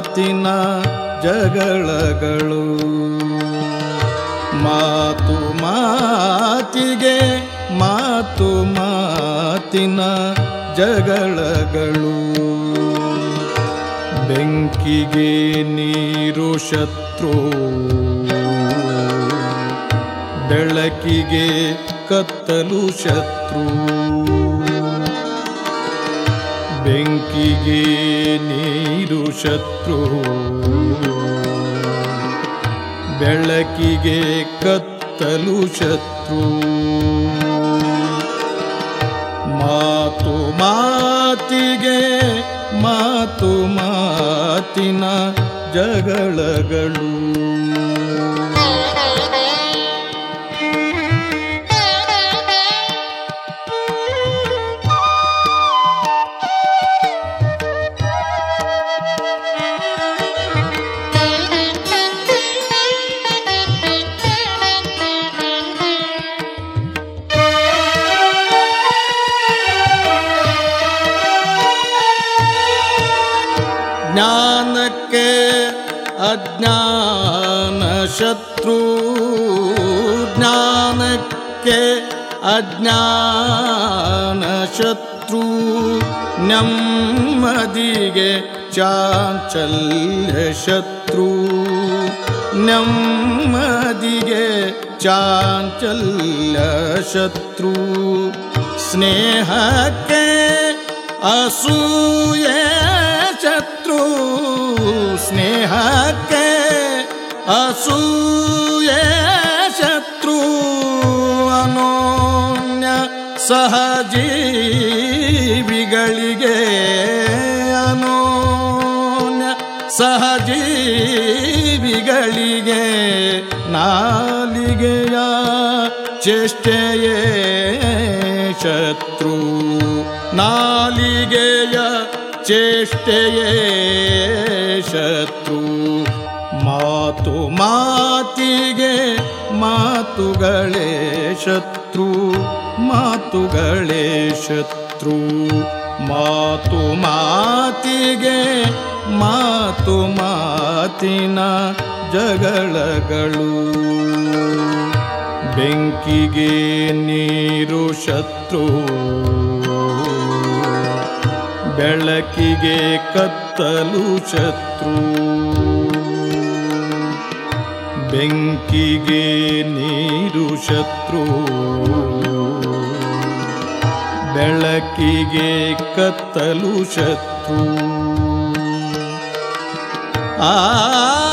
ಮಾತಿನ ಜಗಳಗಳು. ಮಾತು ಮಾತಿಗೆ ಮಾತು ಮಾತಿನ ಜಗಳಗಳು. ಬೆಂಕಿಗೆ ನೀರು ಶತ್ರು, ಬೆಳಕಿಗೆ ಕತ್ತಲು ಶತ್ರು. ಬೆಂಕಿಗೆ ನೀರು ಶತ್ರು, ಬೆಳಕಿಗೆ ಕತ್ತಲು ಶತ್ರು. ಮಾತು ಮಾತಿಗೆ ಮಾತು ಮಾತಿನ ಜಗಳಗಳು. ಜ್ಞಾನಕ್ಕೆ ಅಜ್ಞಾನ ಶತ್ರು, ಜ್ಞಾನಕ್ಕೆ ಅಜ್ಞಾನ ಶತ್ರು. ನೆಮ್ಮದಿಗೆ ಚಾಂಚಲ್ಯ ಶತ್ರು, ನೆಮ್ಮದಿಗೆ ಚಾಂಚಲ್ಯ ಶತ್ರು. ಸ್ನೇಹಕ್ಕೆ ಅಸೂಯೆ ಶತ್ರು, ಸ್ನೇಹಕ್ಕೆ ಅಸೂಯೆ ಶತ್ರು. ಅನೋನ್ಯ ಸಹಜೀವಿಗಳಿಗೆ, ಅನೋನ್ಯ ಸಹಜೀವಿಗಳಿಗೆ ನಾಲಿಗೆಯ ಚೇಷ್ಟೆಯೇ ಶತ್ರು, ನಾಲಿಗೆಯ ಚೇಷ್ಟೆಯೇ ಶತ್ರು. ಮಾತು ಮಾತಿಗೆ ಮಾತುಗಳೇ ಶತ್ರು, ಮಾತುಗಳೇ ಶತ್ರು. ಮಾತು ಮಾತಿಗೆ ಮಾತು ಮಾತಿನ ಜಗಳಗಳು. ಬೆಂಕಿಗೆ ನೀರು ಶತ್ರು, ಬೆಳಕಿಗೆ ಕತ್ತಲು ಶತ್ರು. ಬೆಂಕಿಗೆ ನೀರು ಶತ್ರು, ಬೆಳಕಿಗೆ ಕತ್ತಲು ಶತ್ರು. ಆ